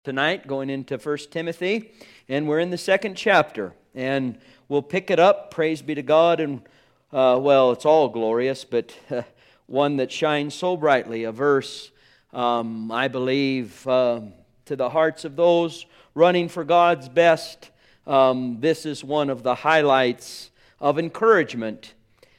Tonight, going into 1 Timothy, and we're in the second chapter, and we'll pick it up, praise be to God, and it's all glorious, but one that shines so brightly, a verse, I believe, to the hearts of those running for God's best. This is one of the highlights of encouragement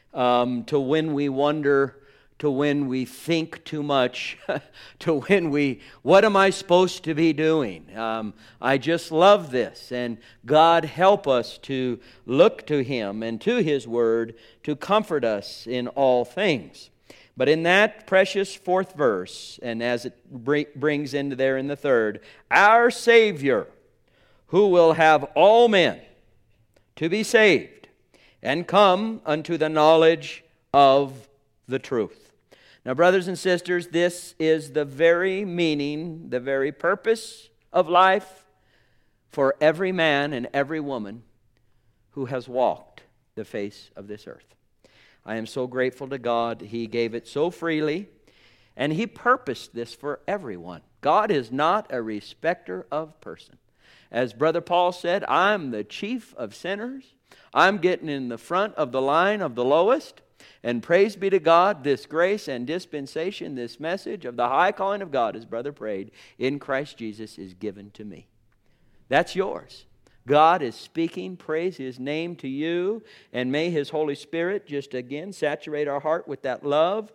to when we wonder, to when we think too much, to when what am I supposed to be doing? I just love this, and God help us to look to Him and to His Word to comfort us in all things. But in that precious fourth verse, and as it brings into there in the third, our Savior, who will have all men to be saved and come unto the knowledge of the truth. Now, brothers and sisters, this is the very meaning, the very purpose of life for every man and every woman who has walked the face of this earth. I am so grateful to God. He gave it so freely, and He purposed this for everyone. God is not a respecter of person. As Brother Paul said, I'm the chief of sinners. I'm getting in the front of the line of the lowest. And praise be to God, this grace and dispensation, this message of the high calling of God, as Brother prayed, in Christ Jesus is given to me. That's yours. God is speaking, praise His name to you, and may His Holy Spirit just again saturate our heart with that love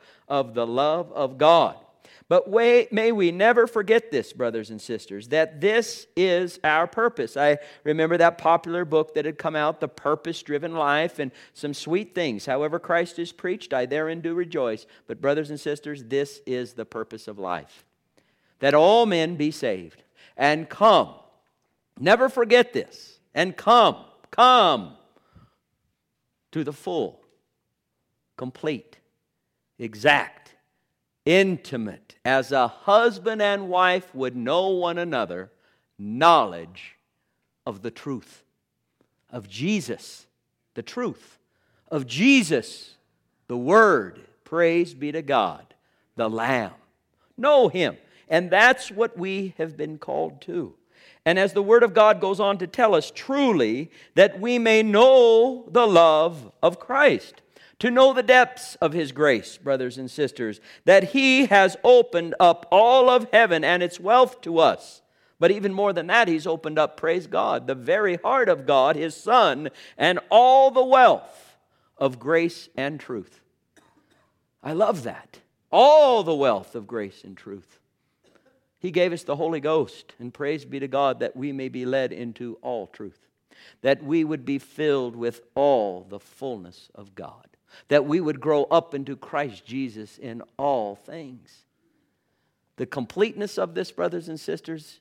of God. But may we never forget this, brothers and sisters, that this is our purpose. I remember that popular book that had come out, The Purpose-Driven Life, and some sweet things. However Christ is preached, I therein do rejoice. But brothers and sisters, this is the purpose of life. That all men be saved and come. Never forget this. And come to the full, complete, exact, intimate, as a husband and wife would know one another, knowledge of the truth of Jesus, the truth of Jesus, the Word, praise be to God, the Lamb. Know Him, and that's what we have been called to. And as the Word of God goes on to tell us truly that we may know the love of Christ, to know the depths of His grace, brothers and sisters, that He has opened up all of heaven and its wealth to us. But even more than that, He's opened up, praise God, the very heart of God, His Son, and all the wealth of grace and truth. I love that. All the wealth of grace and truth. He gave us the Holy Ghost, and praise be to God that we may be led into all truth, that we would be filled with all the fullness of God, that we would grow up into Christ Jesus in all things. The completeness of this, brothers and sisters,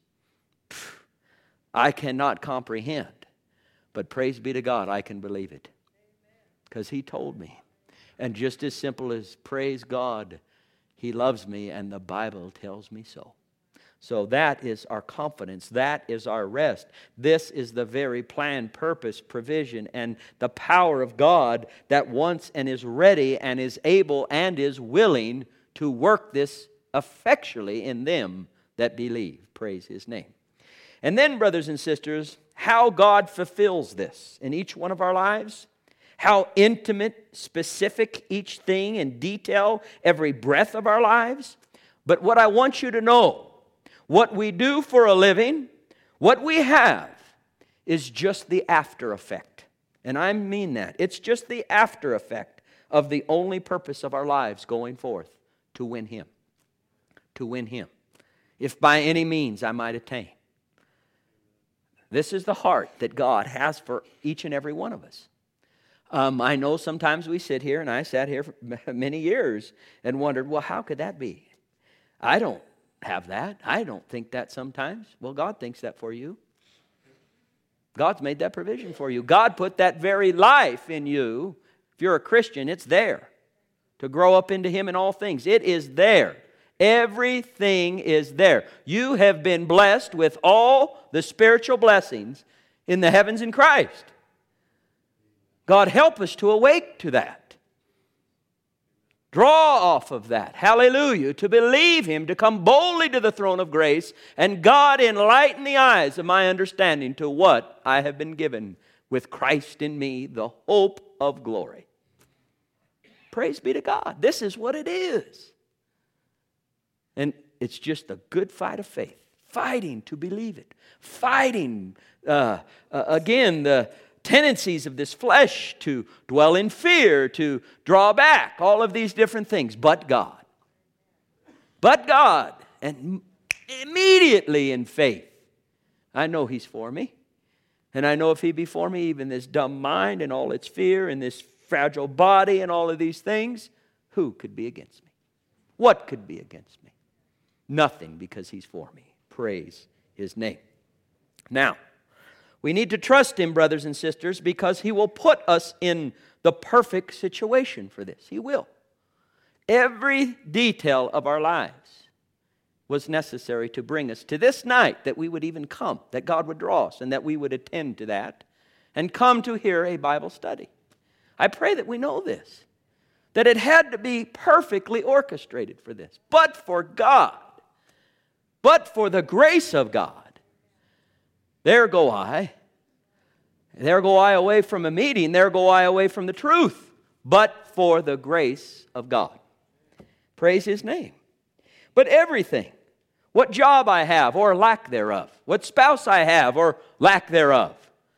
I cannot comprehend, but praise be to God, I can believe it, because He told me. And just as simple as praise God, He loves me, and the Bible tells me so. So that is our confidence. That is our rest. This is the very plan, purpose, provision, and the power of God that wants and is ready and is able and is willing to work this effectually in them that believe. Praise His name. And then, brothers and sisters, how God fulfills this in each one of our lives. How intimate, specific each thing in detail, every breath of our lives. But what I want you to know, what we do for a living, what we have, is just the after effect. And I mean that. It's just the after effect of the only purpose of our lives going forth, to win Him. To win Him. If by any means I might attain. This is the heart that God has for each and every one of us. I know sometimes we sit here, and I sat here for many years and wondered, well, how could that be? I don't have that. I don't think that sometimes. Well, God thinks that for you. God's made that provision for you. God put that very life in you. If you're a Christian, it's there to grow up into Him in all things. It is there. Everything is there. You have been blessed with all the spiritual blessings in the heavens in Christ. God help us to awake to that. Draw off of that. Hallelujah. To believe Him, to come boldly to the throne of grace, and God enlighten the eyes of my understanding to what I have been given with Christ in me, the hope of glory. Praise be to God. This is what it is. And it's just a good fight of faith. Fighting to believe it. Fighting, again, the tendencies of this flesh to dwell in fear, to draw back, all of these different things. But God. But God. And immediately in faith, I know He's for me. And I know if He be for me, even this dumb mind and all its fear and this fragile body and all of these things, who could be against me? What could be against me? Nothing, because He's for me. Praise His name. Now, we need to trust Him, brothers and sisters, because He will put us in the perfect situation for this. He will. Every detail of our lives was necessary to bring us to this night, that we would even come, that God would draw us, and that we would attend to that, and come to hear a Bible study. I pray that we know this, that it had to be perfectly orchestrated for this. But for God, but for the grace of God, there go I. There go I away from a meeting. There go I away from the truth. But for the grace of God. Praise His name. But everything, what job I have or lack thereof, what spouse I have or lack thereof,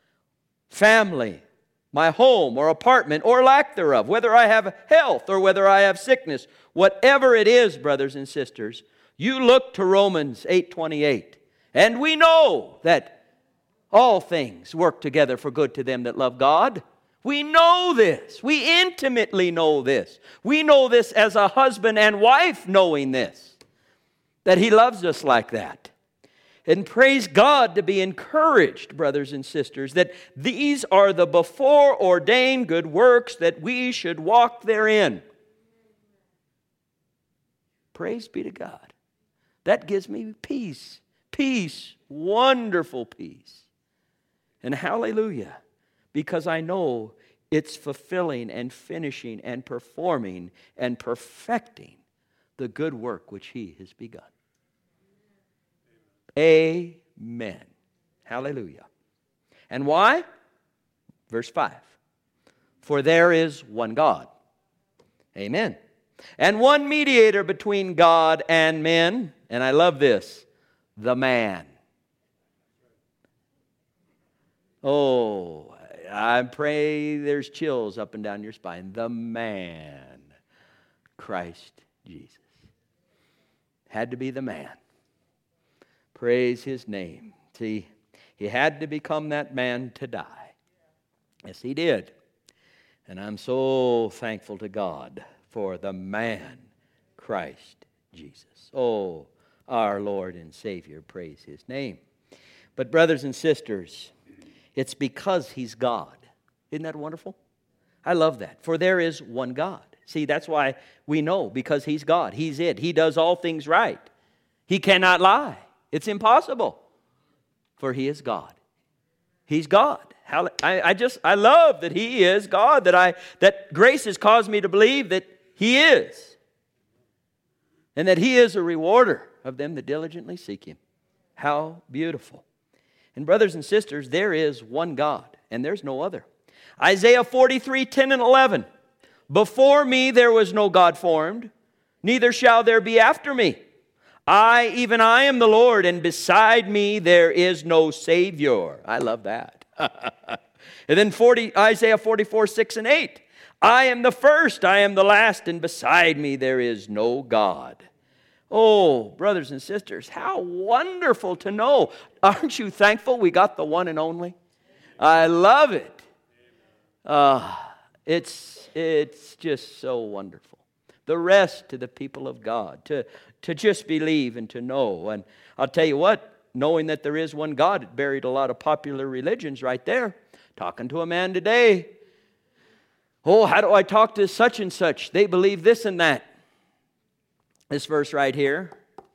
family, my home or apartment or lack thereof, whether I have health or whether I have sickness, whatever it is, brothers and sisters, you look to Romans 8:28. And we know that all things work together for good to them that love God. We know this. We intimately know this. We know this as a husband and wife knowing this, that He loves us like that. And praise God to be encouraged, brothers and sisters, that these are the before ordained good works that we should walk therein. Praise be to God. That gives me peace. Peace. Wonderful peace. And hallelujah, because I know it's fulfilling and finishing and performing and perfecting the good work which He has begun. Amen. Hallelujah. And why? Verse 5. For there is one God. Amen. And one mediator between God and men. And I love this. The man. Oh, I pray there's chills up and down your spine. The man, Christ Jesus. Had to be the man. Praise His name. See, He had to become that man to die. Yes, He did. And I'm so thankful to God for the man, Christ Jesus. Oh, our Lord and Savior, praise His name. But brothers and sisters, it's because He's God. Isn't that wonderful? I love that. For there is one God. See, that's why we know, because He's God. He's it. He does all things right. He cannot lie. It's impossible. For He is God. He's God. I love that He is God, that grace has caused me to believe that He is. And that He is a rewarder of them that diligently seek Him. How beautiful. And brothers and sisters, there is one God, and there's no other. Isaiah 43:10 and 11. Before me there was no God formed, neither shall there be after me. Even I am the Lord, and beside me there is no Savior. I love that. And then Isaiah 44:6 and 8. I am the first, I am the last, and beside me there is no God. Oh, brothers and sisters, how wonderful to know. Aren't you thankful we got the one and only? I love it. It's just so wonderful. The rest to the people of God, to just believe and to know. And I'll tell you what, knowing that there is one God, it buried a lot of popular religions right there. Talking to a man today, oh, how do I talk to such and such? They believe this and that. This verse right here.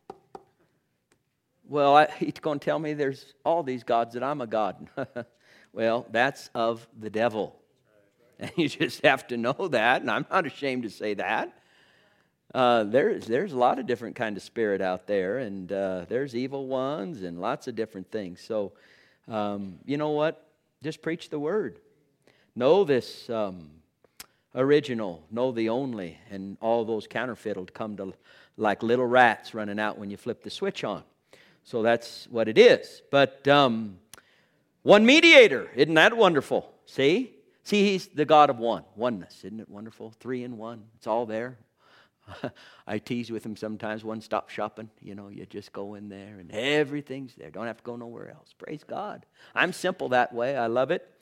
Well, he's going to tell me there's all these gods that I'm a god. Well, that's of the devil. And you just have to know that, and I'm not ashamed to say that. There's a lot of different kind of spirit out there, and there's evil ones and lots of different things. So, you know what? Just preach the word. Know this original, know the only, and all those counterfeit will come to like little rats running out when you flip the switch on. So that's what it is. But one mediator, isn't that wonderful? See, He's the God of oneness. Isn't it wonderful? 3 in 1. It's all there. I tease with Him sometimes, one-stop shopping. You know, you just go in there and everything's there. Don't have to go nowhere else. Praise God. I'm simple that way. I love it.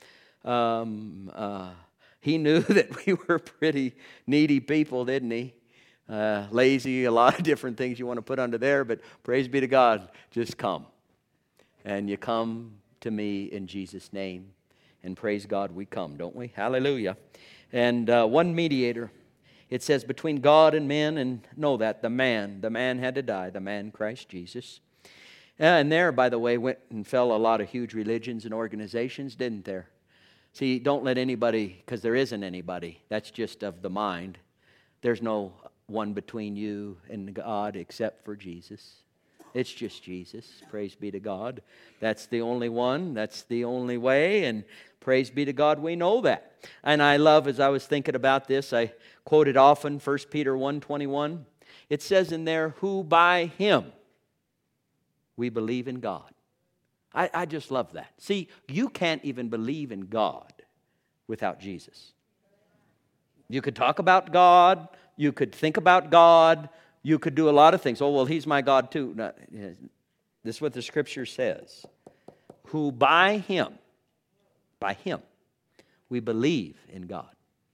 He knew that we were pretty needy people, didn't He? Lazy, a lot of different things you want to put under there, but praise be to God, just come. And you come to me in Jesus' name. And praise God, we come, don't we? Hallelujah. And one mediator, it says between God and men, and know that the man had to die, the man Christ Jesus. And there, by the way, went and fell a lot of huge religions and organizations, didn't there? See, don't let anybody, because there isn't anybody, that's just of the mind. There's no one between you and God except for Jesus. It's just Jesus. Praise be to God. That's the only one. That's the only way. And praise be to God, we know that. And I love, as I was thinking about this, I quote it often, 1 Peter 1:21. It says in there, who by Him we believe in God. I just love that. See, you can't even believe in God without Jesus. You could talk about God. You could think about God. You could do a lot of things. Oh, well, He's my God too. No, this is what the Scripture says. Who by Him, we believe in God.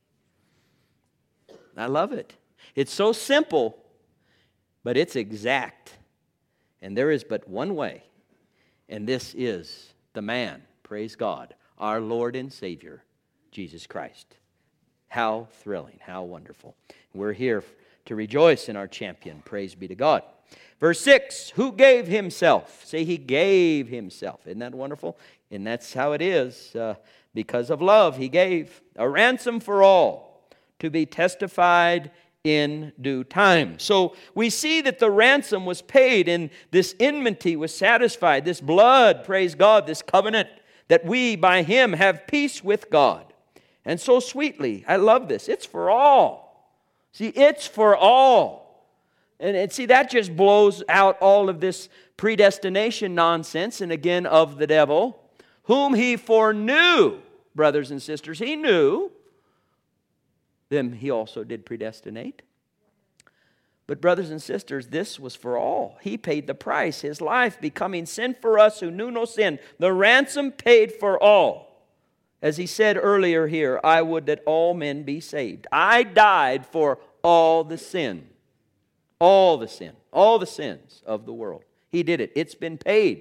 I love it. It's so simple, but it's exact. And there is but one way. And this is the man, praise God, our Lord and Savior, Jesus Christ. How thrilling, how wonderful. We're here to rejoice in our champion. Praise be to God. Verse 6, who gave Himself? Say, He gave Himself. Isn't that wonderful? And that's how it is. Because of love, He gave a ransom for all to be testified in due time. So we see that the ransom was paid and this enmity was satisfied. This blood, praise God, this covenant that we by Him have peace with God. And so sweetly, I love this. It's for all. See, it's for all. And see, that just blows out all of this predestination nonsense, and again, of the devil, whom He foreknew, brothers and sisters. He knew. Them He also did predestinate. But brothers and sisters, this was for all. He paid the price, His life becoming sin for us who knew no sin. The ransom paid for all. As He said earlier here, I would that all men be saved. I died for all the sin. All the sin. All the sins of the world. He did it. It's been paid.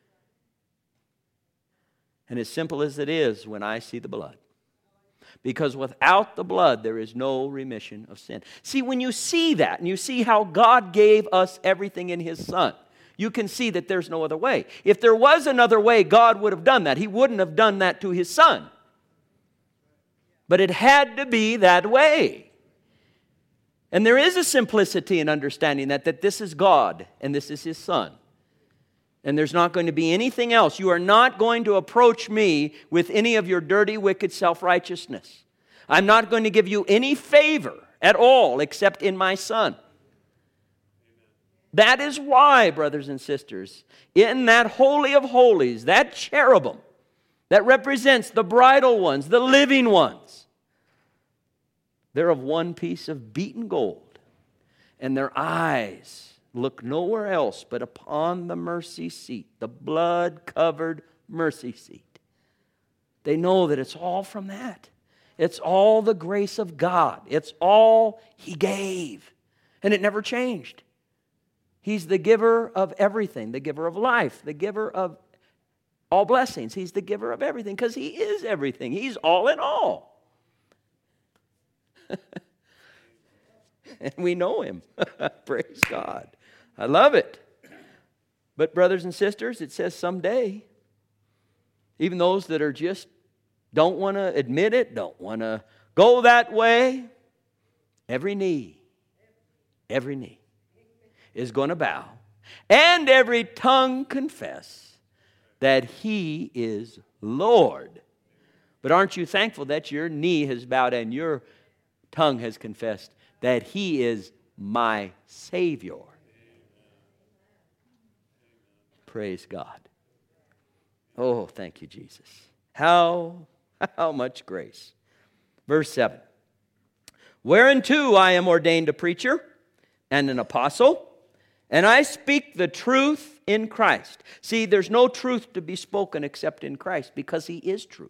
And as simple as it is, when I see the blood. Because without the blood, there is no remission of sin. See, when you see that, and you see how God gave us everything in His Son, you can see that there's no other way. If there was another way, God would have done that. He wouldn't have done that to His Son. But it had to be that way. And there is a simplicity in understanding that this is God and this is His Son. And there's not going to be anything else. You are not going to approach me with any of your dirty, wicked self-righteousness. I'm not going to give you any favor at all except in my Son. That is why, brothers and sisters, in that Holy of Holies, that cherubim that represents the bridal ones, the living ones, they're of one piece of beaten gold, and their eyes look nowhere else but upon the mercy seat, the blood-covered mercy seat. They know that it's all from that. It's all the grace of God. It's all He gave, and it never changed. He's the giver of everything, the giver of life, the giver of all blessings. He's the giver of everything because He is everything. He's all in all. And we know Him. Praise God. I love it. But brothers and sisters, it says someday, even those that are just don't want to admit it, don't want to go that way, every knee every knee is going to bow, and every tongue confess that He is Lord. But aren't you thankful that your knee has bowed and your tongue has confessed that He is my Savior? Praise God. Oh, thank you, Jesus. How much grace. Verse 7. Whereunto I am ordained a preacher and an apostle, and I speak the truth in Christ. See, there's no truth to be spoken except in Christ, because He is truth.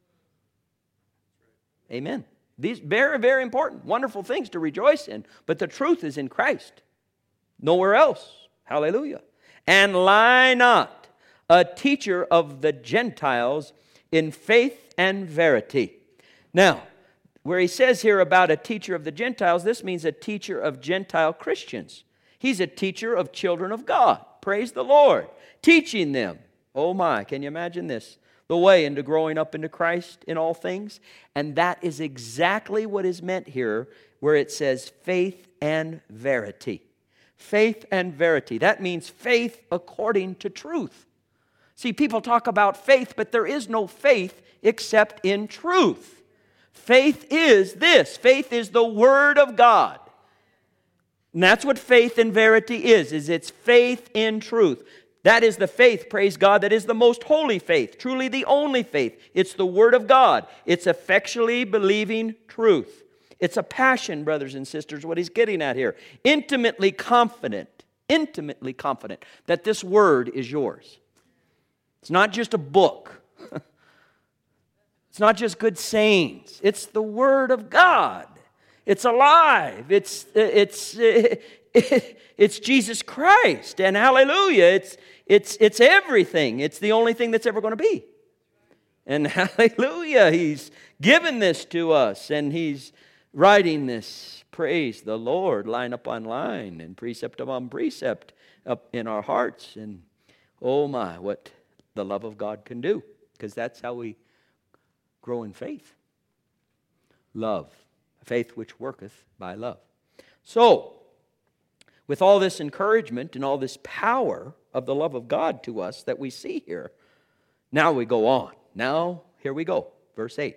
Amen. These very, very important, wonderful things to rejoice in, but the truth is in Christ. Nowhere else. Hallelujah. And lie not, a teacher of the Gentiles in faith and verity. Now, where he says here about a teacher of the Gentiles, this means a teacher of Gentile Christians. He's a teacher of children of God. Praise the Lord. Teaching them. Oh my, can you imagine this? The way into growing up into Christ in all things. And that is exactly what is meant here, where it says faith and verity. Faith and verity. That means faith according to truth. See, people talk about faith, but there is no faith except in truth. Faith is this. Faith is the Word of God. And that's what faith and verity is it's faith in truth. That is the faith, praise God, that is the most holy faith, truly the only faith. It's the Word of God. It's effectually believing truth. It's a passion, brothers and sisters, what he's getting at here. Intimately confident that this Word is yours. It's not just a book. It's not just good sayings. It's the Word of God. It's alive. It's Jesus Christ. And hallelujah, it's everything. It's the only thing that's ever going to be. And hallelujah, He's given this to us, and He's writing this, praise the Lord, line upon line and precept upon precept up in our hearts. And oh my, what the love of God can do, because that's how we grow in faith. Love, faith which worketh by love. So, with all this encouragement and all this power of the love of God to us that we see here, now we go on. Now, here we go. Verse 8.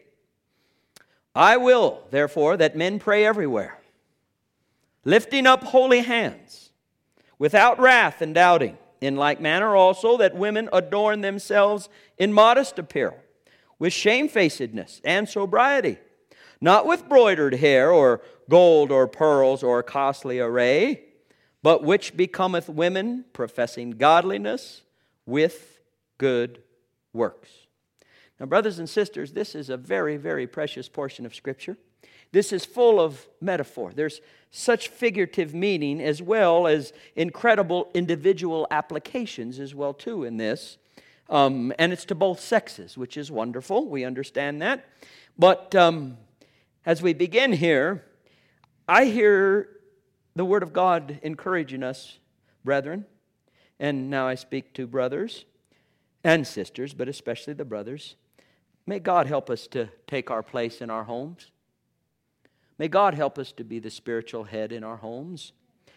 I will, therefore, that men pray everywhere, lifting up holy hands, without wrath and doubting. In like manner also that women adorn themselves in modest apparel, with shamefacedness and sobriety, not with broidered hair or gold or pearls or costly array, but which becometh women professing godliness with good works. Now, brothers and sisters, this is a very, very precious portion of Scripture. This is full of metaphor. There's such figurative meaning as well as incredible individual applications as well too in this. And it's to both sexes, which is wonderful. We understand that. But as we begin here, I hear the Word of God encouraging us, brethren. And now I speak to brothers and sisters, but especially the brothers. May God help us to take our place in our homes. May God help us to be the spiritual head in our homes.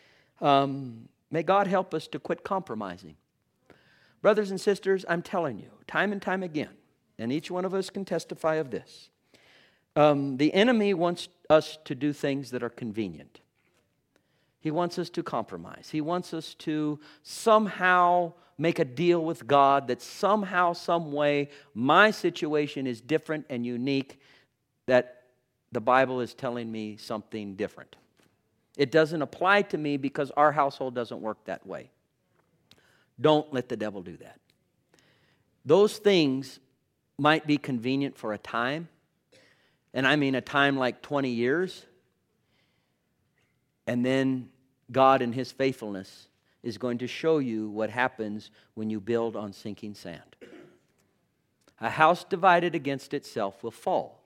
May God help us to quit compromising. Brothers and sisters, I'm telling you, time and time again, and each one of us can testify of this, the enemy wants us to do things that are convenient. He wants us to compromise. He wants us to somehow make a deal with God that somehow, some way, my situation is different and unique, that the Bible is telling me something different. It doesn't apply to me because our household doesn't work that way. Don't let the devil do that. Those things might be convenient for a time, and I mean a time like 20 years, and then God in His faithfulness is going to show you what happens when you build on sinking sand. A house divided against itself will fall.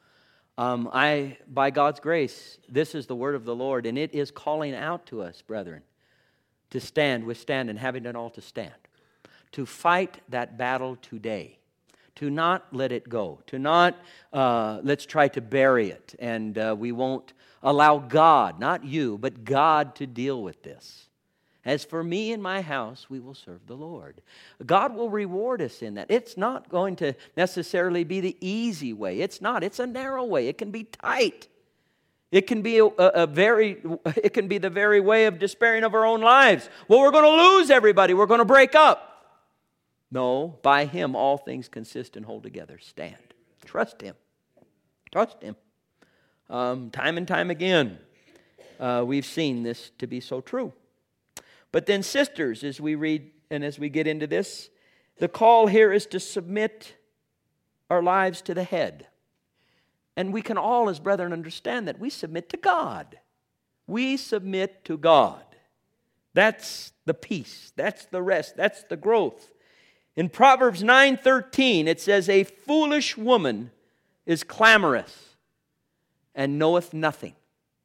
By God's grace, this is the word of the Lord, and it is calling out to us, brethren, to stand, withstand, and having done all to stand. To fight that battle today. to not let it go, to not, let's try to bury it, and we won't allow God, not you, but God to deal with this. As for me and my house, we will serve the Lord. God will reward us in that. It's not going to necessarily be the easy way. It's not. It's a narrow way. It can be tight. It can be it can be the very way of despairing of our own lives. Well, we're going to lose everybody. We're going to break up. No, by Him all things consist and hold together. Stand. Trust Him. Trust Him. Time and time again, we've seen this to be so true. But then, sisters, as we read and as we get into this, the call here is to submit our lives to the head. And we can all, as brethren, understand that we submit to God. We submit to God. That's the peace. That's the rest. That's the growth. In Proverbs 9:13, it says, "A foolish woman is clamorous and knoweth nothing."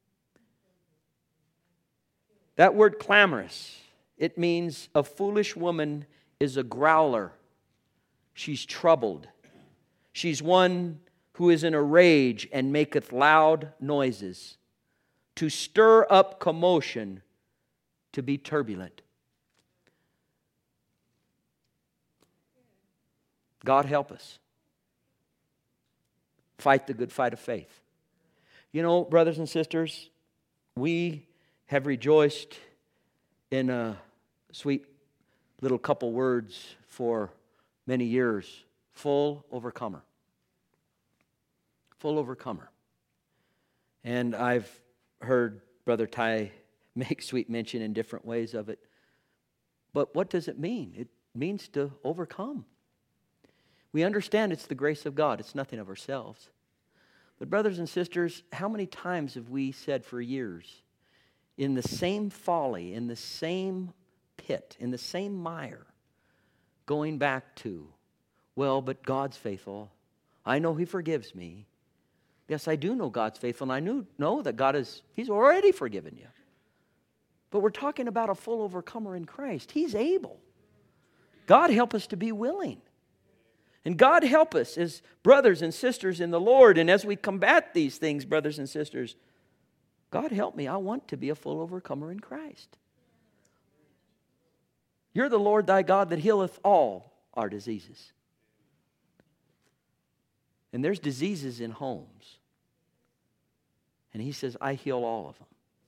That word clamorous, it means a foolish woman is a growler. She's troubled. She's one who is in a rage and maketh loud noises, to stir up commotion, to be turbulent. God help us. Fight the good fight of faith. You know, brothers and sisters, we have rejoiced in a sweet little couple words for many years. Full overcomer. Full overcomer. And I've heard Brother Ty make sweet mention in different ways of it. But what does it mean? It means to overcome. We understand it's the grace of God. It's nothing of ourselves. But brothers and sisters, how many times have we said for years, in the same folly, in the same pit, in the same mire, going back to, well, but God's faithful. I know He forgives me. Yes, I do know God's faithful, and I know that He's already forgiven you. But we're talking about a full overcomer in Christ. He's able. God help us to be willing. And God help us as brothers and sisters in the Lord. And as we combat these things, brothers and sisters, God help me. I want to be a full overcomer in Christ. You're the Lord thy God that healeth all our diseases. And there's diseases in homes. And He says, I heal all of them.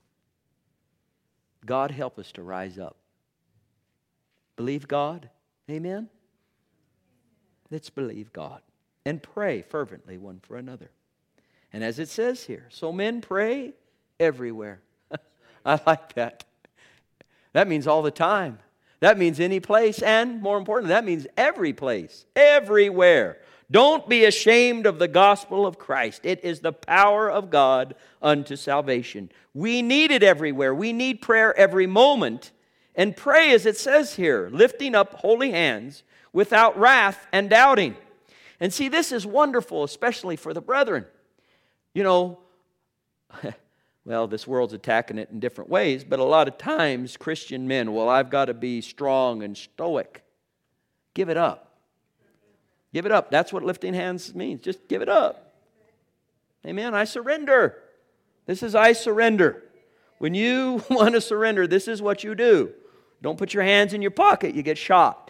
God help us to rise up. Believe God. Amen? Let's believe God. And pray fervently one for another. And as it says here, so men pray everywhere. I like that. That means all the time. That means any place, and more importantly, that means every place, everywhere. Don't be ashamed of the gospel of Christ. It is the power of God unto salvation. We need it everywhere. We need prayer every moment. And pray, as it says here, lifting up holy hands without wrath and doubting. And see, this is wonderful, especially for the brethren. You know, well, this world's attacking it in different ways, but a lot of times Christian men, well, I've got to be strong and stoic. Give it up. Give it up. That's what lifting hands means. Just give it up. Amen. I surrender. This is I surrender. When you want to surrender, this is what you do. Don't put your hands in your pocket. You get shot.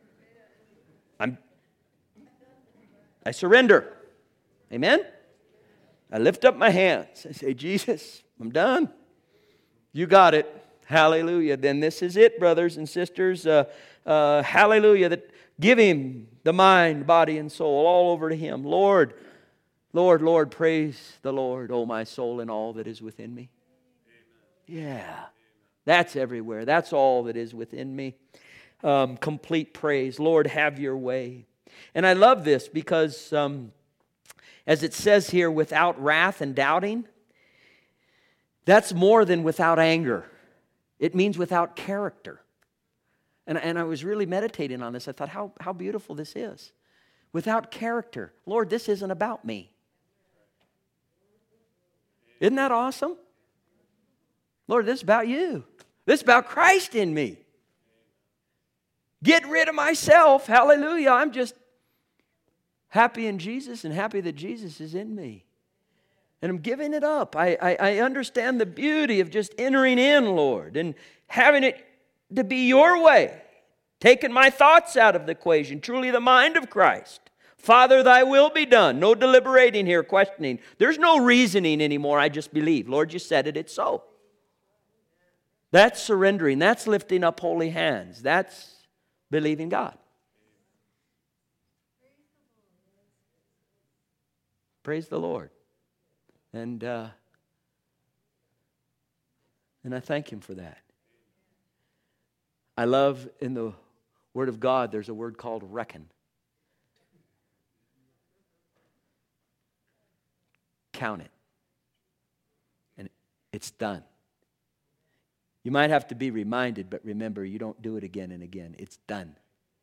I surrender. Amen. I lift up my hands. I say, Jesus, I'm done. You got it. Hallelujah. Then this is it, brothers and sisters. Hallelujah. That give Him the mind, body, and soul all over to Him. Lord, Lord, Lord, praise the Lord, O my soul, and all that is within me. Amen. Yeah. That's everywhere. That's all that is within me. Complete praise. Lord, have your way. And I love this because as it says here, without wrath and doubting, that's more than without anger. It means without character. And I was really meditating on this. I thought, how beautiful this is. Without character. Lord, this isn't about me. Isn't that awesome? Lord, this is about you. This is about Christ in me. Get rid of myself. Hallelujah. I'm just Happy in Jesus and happy that Jesus is in me. And I'm giving it up. I understand the beauty of just entering in, Lord, and having it to be your way. Taking my thoughts out of the equation. Truly the mind of Christ. Father, thy will be done. No deliberating here, questioning. There's no reasoning anymore. I just believe. Lord, you said it, it's so. That's surrendering. That's lifting up holy hands. That's believing God. Praise the Lord. And I thank Him for that. I love in the Word of God, there's a word called reckon. Count it. And it's done. You might have to be reminded, but remember, you don't do it again and again. It's done.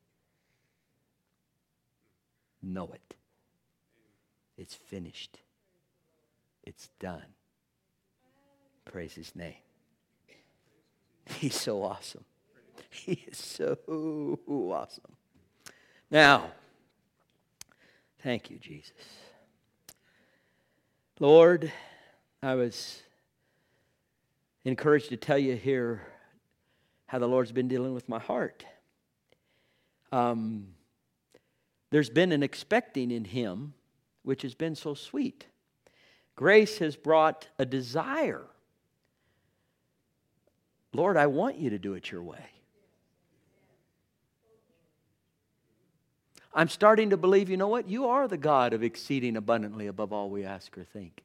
Know it. It's finished. It's done. Praise His name. He's so awesome. He is so awesome. Now, thank you, Jesus. Lord, I was encouraged to tell you here how the Lord's been dealing with my heart. There's been an expecting in Him, which has been so sweet. Grace has brought a desire. Lord, I want you to do it your way. I'm starting to believe, you know what? You are the God of exceeding abundantly above all we ask or think.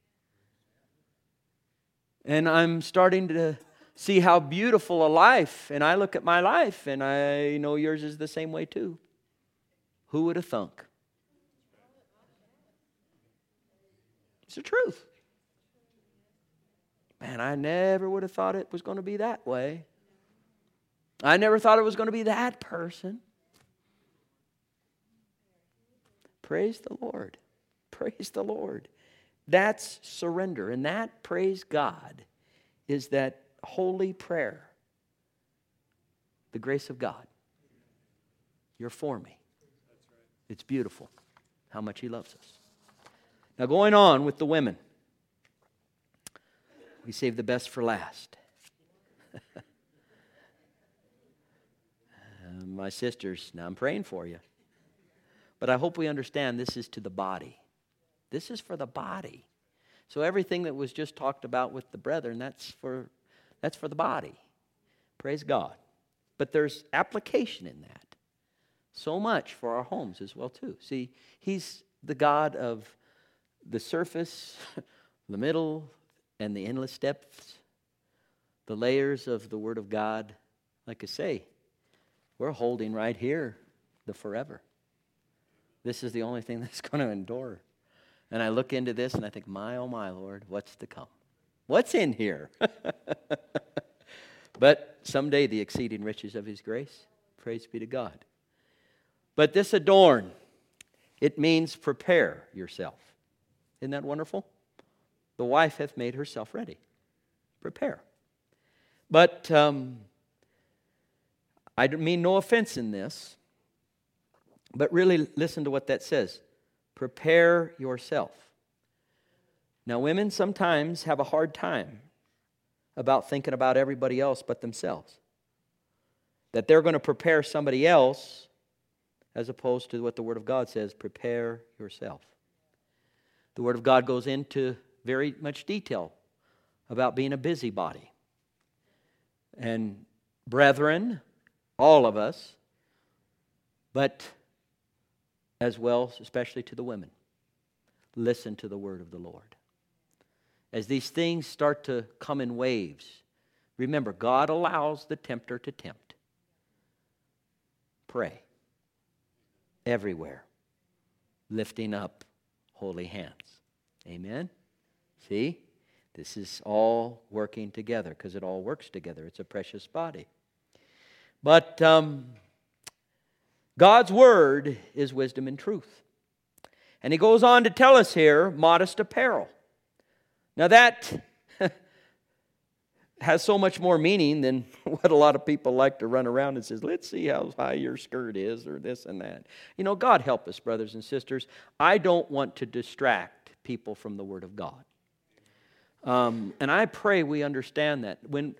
And I'm starting to see how beautiful a life, and I look at my life, and I know yours is the same way too. Who would have thunk? It's the truth. Man, I never would have thought it was going to be that way. I never thought it was going to be that person. Praise the Lord. Praise the Lord. That's surrender. And that, praise God, is that holy prayer. The grace of God. You're for me. It's beautiful how much He loves us. Now going on with the women. We save the best for last. My sisters, now I'm praying for you. But I hope we understand this is to the body. This is for the body. So everything that was just talked about with the brethren, that's for the body. Praise God. But there's application in that. So much for our homes as well too. See, He's the God of the surface, the middle, and the endless depths. The layers of the Word of God. Like I say, we're holding right here the forever. This is the only thing that's going to endure. And I look into this and I think, my, oh my, Lord, what's to come? What's in here? But someday the exceeding riches of His grace, praise be to God. But this adorn, it means prepare yourself. Isn't that wonderful? The wife hath made herself ready. Prepare. But I mean no offense in this. But really listen to what that says. Prepare yourself. Now women sometimes have a hard time about thinking about everybody else but themselves. That they're going to prepare somebody else as opposed to what the Word of God says, prepare yourself. The Word of God goes into very much detail about being a busybody. And brethren, all of us, but as well, especially to the women, listen to the word of the Lord. As these things start to come in waves, remember, God allows the tempter to tempt. Pray. Everywhere. Lifting up holy hands. Amen? See? This is all working together because it all works together. It's a precious body. But God's Word is wisdom and truth. And He goes on to tell us here, modest apparel. Now that, has so much more meaning than what a lot of people like to run around and says, let's see how high your skirt is, or this and that. You know, God help us, brothers and sisters. I don't want to distract people from the Word of God. And I pray we understand that. When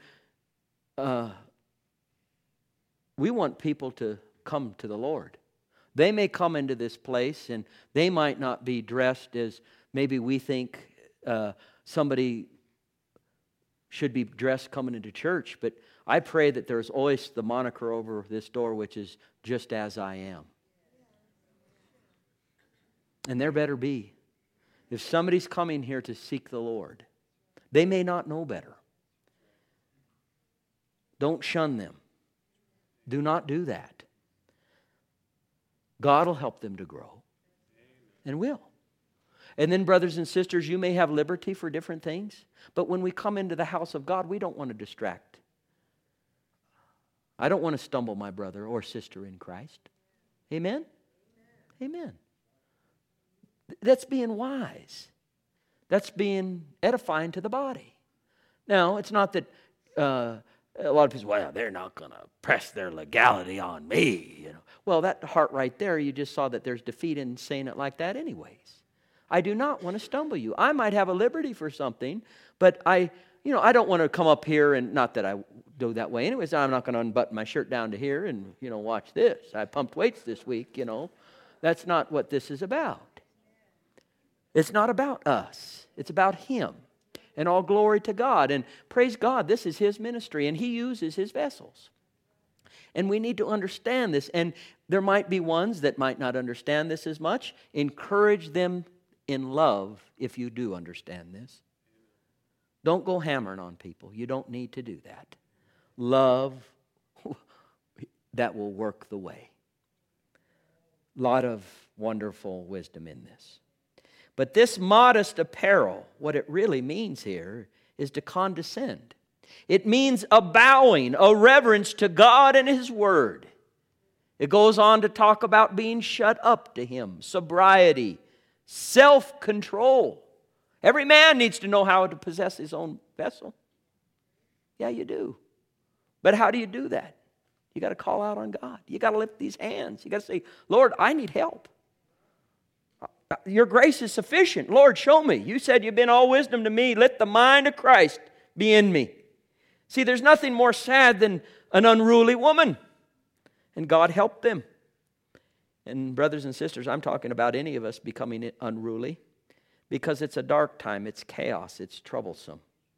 we want people to come to the Lord. They may come into this place and they might not be dressed as maybe we think somebody should be dressed coming into church, but I pray that there's always the moniker over this door, which is just as I am. And there better be. If somebody's coming here to seek the Lord, they may not know better. Don't shun them. Do not do that. God will help them to grow. And will. And then, brothers and sisters, you may have liberty for different things, but when we come into the house of God, we don't want to distract. I don't want to stumble my brother or sister in Christ. Amen? Amen. That's being wise. That's being edifying to the body. Now, it's not that a lot of people say, well, they're not going to press their legality on me. You know. Well, that heart right there, you just saw that there's defeat in saying it like that anyways. I do not want to stumble you. I might have a liberty for something, but I don't want to come up here and, not that I do that way anyways, I'm not going to unbutton my shirt down to here and, watch this. I pumped weights this week, That's not what this is about. It's not about us. It's about Him. And all glory to God. And praise God, this is His ministry, and He uses His vessels. And we need to understand this. And there might be ones that might not understand this as much. Encourage them in love if you do understand this. Don't go hammering on people. You don't need to do that. Love, that will work the way. A lot of wonderful wisdom in this. But this modest apparel, what it really means here is to condescend. It means a bowing, a reverence to God and His Word. It goes on to talk about being shut up to Him, sobriety, self-control. Every man needs to know how to possess his own vessel. Yeah, you do. But how do you do that? You got to call out on God. You got to lift these hands. You got to say, Lord, I need help. Your grace is sufficient. Lord, show me. You said you've been all wisdom to me. Let the mind of Christ be in me. See, there's nothing more sad than an unruly woman. And God helped them. And brothers and sisters, I'm talking about any of us becoming unruly, because it's a dark time, it's chaos, it's troublesome.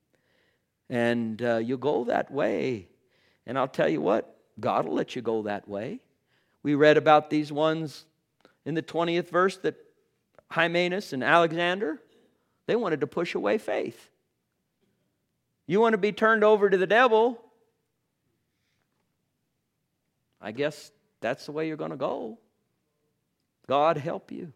And you go that way. And I'll tell you what, God will let you go that way. We read about these ones in the 20th verse that Hymenaeus and Alexander, they wanted to push away faith. You want to be turned over to the devil, I guess that's the way you're going to go. God help you.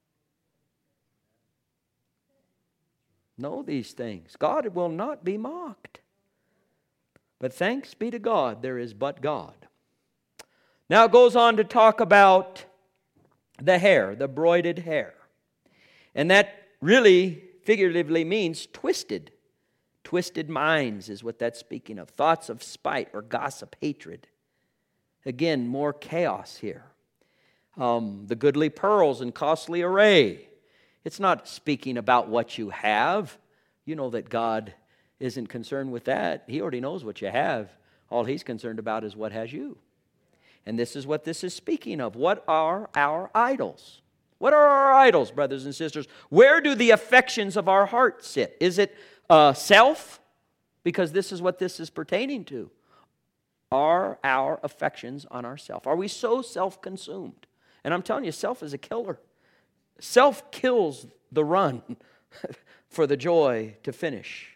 Know these things. God will not be mocked. But thanks be to God, there is but God. Now it goes on to talk about the hair, the broided hair. And that really figuratively means twisted. Twisted minds is what that's speaking of. Thoughts of spite or gossip, hatred. Again, more chaos here. The goodly pearls and costly array. It's not speaking about what you have. You know that God isn't concerned with that. He already knows what you have. All He's concerned about is what has you. And this is what this is speaking of. What are our idols? What are our idols, brothers and sisters? Where do the affections of our heart sit? Is it self? Because this is what this is pertaining to. Are our affections on ourself? Are we so self-consumed? And I'm telling you, self is a killer. Self kills the run for the joy to finish.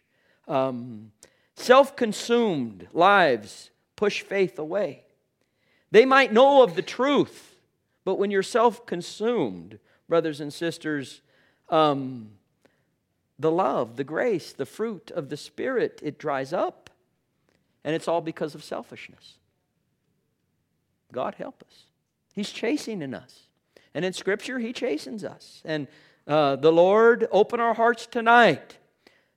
Self-consumed lives push faith away. They might know of the truth, but when you're self-consumed, brothers and sisters, the love, the grace, the fruit of the Spirit, it dries up. And it's all because of selfishness. God help us. He's chastening us. And in Scripture, He chastens us. And the Lord, open our hearts tonight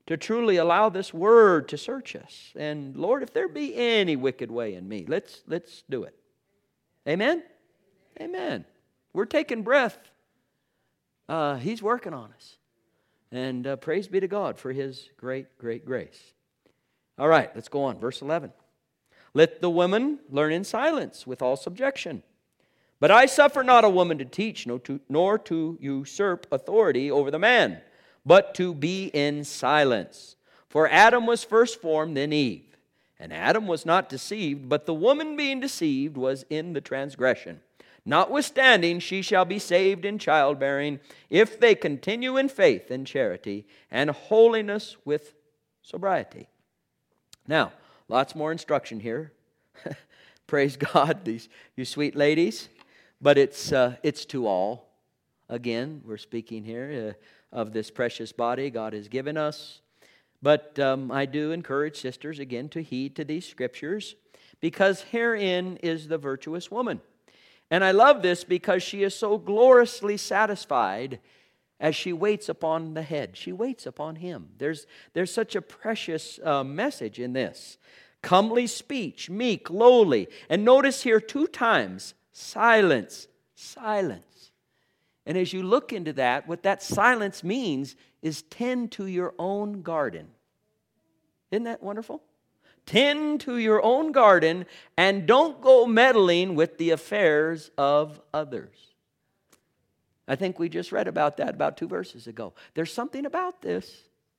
to truly allow this Word to search us. And Lord, if there be any wicked way in me, let's do it. Amen? Amen. We're taking breath. He's working on us. And praise be to God for His great, great grace. All right, let's go on. Verse 11. Let the woman learn in silence with all subjection. But I suffer not a woman to teach, nor to usurp authority over the man, but to be in silence. For Adam was first formed, then Eve. And Adam was not deceived, but the woman being deceived was in the transgression. Notwithstanding, she shall be saved in childbearing, if they continue in faith and charity, and holiness with sobriety. Now, lots more instruction here. Praise God, you sweet ladies. But it's to all. Again, we're speaking here of this precious body God has given us. But I do encourage sisters, again, to heed to these scriptures, because herein is the virtuous woman. And I love this because she is so gloriously satisfied as she waits upon the head. She waits upon Him. There's such a precious message in this. Comely speech, meek, lowly. And notice here 2 times, silence, silence. And as you look into that, what that silence means is tend to your own garden. Isn't that wonderful? Tend to your own garden and don't go meddling with the affairs of others. I think we just read about that about 2 verses ago. There's something about this.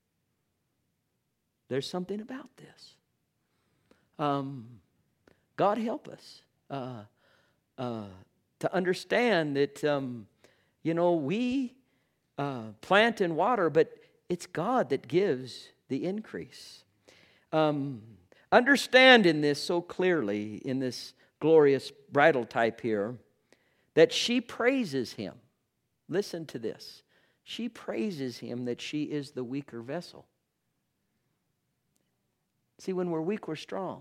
There's something about this. God help us to understand that, we plant and water, but it's God that gives the increase. Understand in this so clearly, in this glorious bridal type here, that she praises Him. Listen to this. She praises Him that she is the weaker vessel. See, when we're weak, we're strong.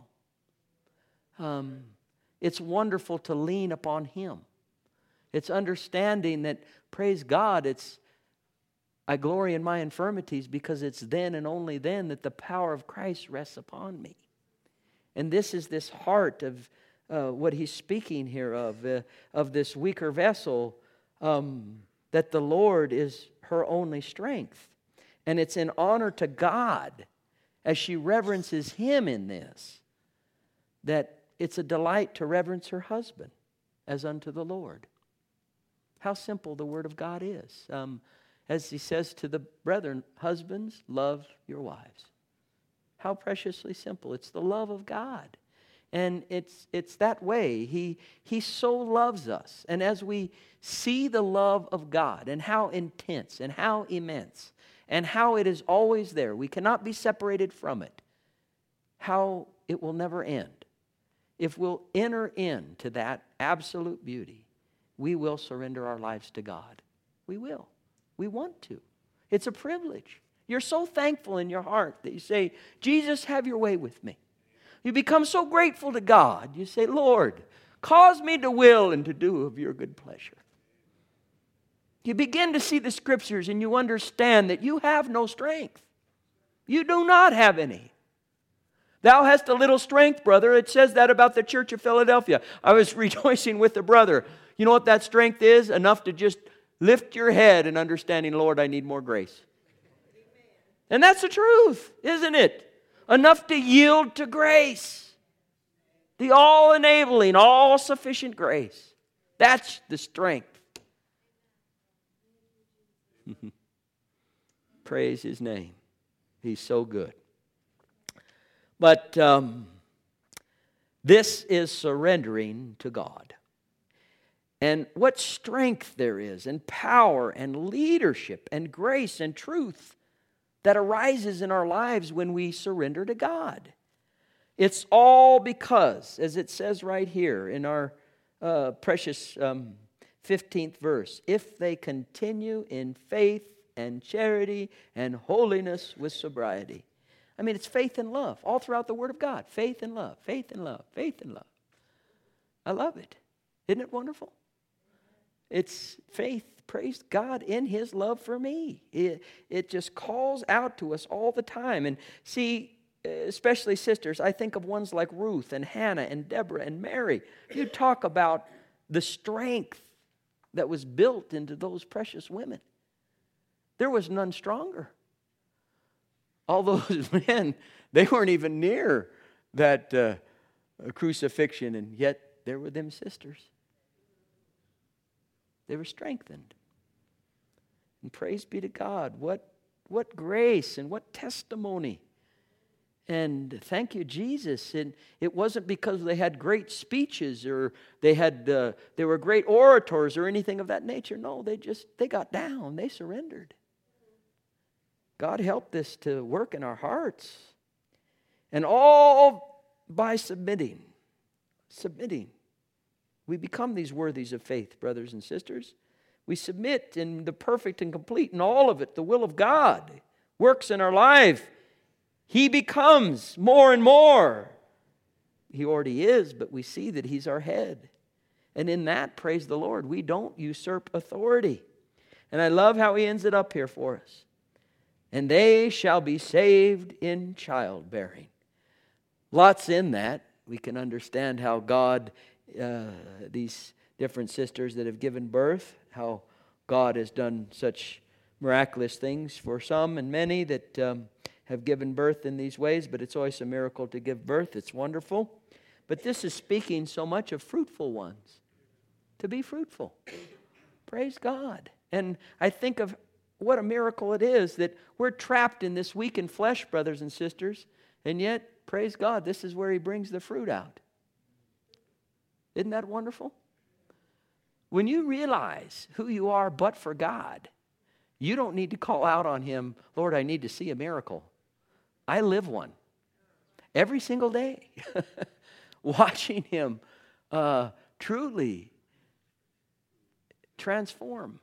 It's wonderful to lean upon Him. It's understanding that, praise God, I glory in my infirmities because it's then and only then that the power of Christ rests upon me. And this is this heart of what he's speaking here of this weaker vessel, that the Lord is her only strength. And it's in honor to God as she reverences Him in this, that it's a delight to reverence her husband as unto the Lord. How simple the Word of God is. As he says to the brethren, husbands, love your wives. How preciously simple. It's the love of God. And it's that way. He so loves us. And as we see the love of God and how intense and how immense and how it is always there, we cannot be separated from it, how it will never end. If we'll enter into that absolute beauty, we will surrender our lives to God. We will. We want to. It's a privilege. You're so thankful in your heart that you say, Jesus, have your way with me. You become so grateful to God. You say, Lord, cause me to will and to do of your good pleasure. You begin to see the scriptures and you understand that you have no strength. You do not have any. Thou hast a little strength, brother. It says that about the church of Philadelphia. I was rejoicing with the brother. You know what that strength is? Enough to just lift your head and understanding, Lord, I need more grace. And that's the truth, isn't it? Enough to yield to grace. The all-enabling, all-sufficient grace. That's the strength. Praise His name. He's so good. But this is surrendering to God. And what strength there is, and power, and leadership, and grace, and truth that arises in our lives when we surrender to God. It's all because, as it says right here in our precious 15th verse, if they continue in faith and charity and holiness with sobriety. I mean, it's faith and love all throughout the Word of God. Faith and love, faith and love, faith and love. I love it. Isn't it wonderful? It's faith praise God, in His love for me. It just calls out to us all the time. And see, especially sisters, I think of ones like Ruth and Hannah and Deborah and Mary. You talk about the strength that was built into those precious women. There was none stronger. All those men, they weren't even near that crucifixion, and yet there were them sisters. They were strengthened. And praise be to God. What grace and what testimony. And thank you, Jesus. And it wasn't because they had great speeches or they were great orators or anything of that nature. No, they got down. They surrendered. God helped this to work in our hearts. And all by submitting. We become these worthies of faith, brothers and sisters. We submit in the perfect and complete in all of it. The will of God works in our life. He becomes more and more. He already is, but we see that He's our head. And in that, praise the Lord, we don't usurp authority. And I love how He ends it up here for us. And they shall be saved in childbearing. Lots in that. We can understand how God, these different sisters that have given birth, how God has done such miraculous things for some and many that have given birth in these ways, but it's always a miracle to give birth. It's wonderful. But this is speaking so much of fruitful ones. To be fruitful. Praise God. And I think of what a miracle it is that we're trapped in this weakened flesh, brothers and sisters, and yet, praise God, this is where He brings the fruit out. Isn't that wonderful? When you realize who you are but for God, you don't need to call out on Him, Lord, I need to see a miracle. I live one every single day, watching Him truly transform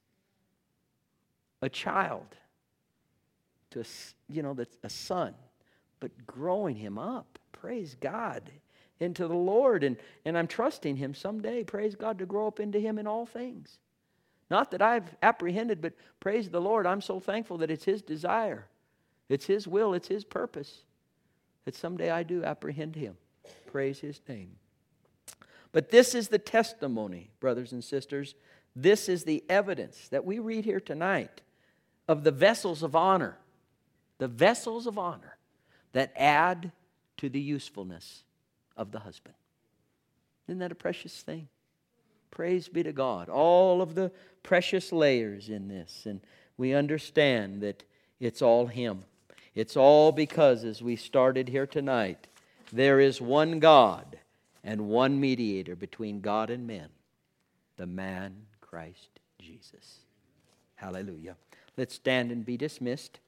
a child to that's a son, but growing him up, praise God, into the Lord. And I'm trusting Him someday, praise God, to grow up into Him in all things. Not that I've apprehended, but praise the Lord, I'm so thankful that it's His desire. It's His will, it's His purpose, that someday I do apprehend Him. Praise His name. But this is the testimony, brothers and sisters. This is the evidence that we read here tonight of the vessels of honor. The vessels of honor that add to the usefulness of the husband. Isn't that a precious thing? Praise be to God. All of the precious layers in this. And we understand that it's all Him. It's all because, as we started here tonight, there is one God and one mediator between God and men, the man Christ Jesus. Hallelujah. Let's stand and be dismissed.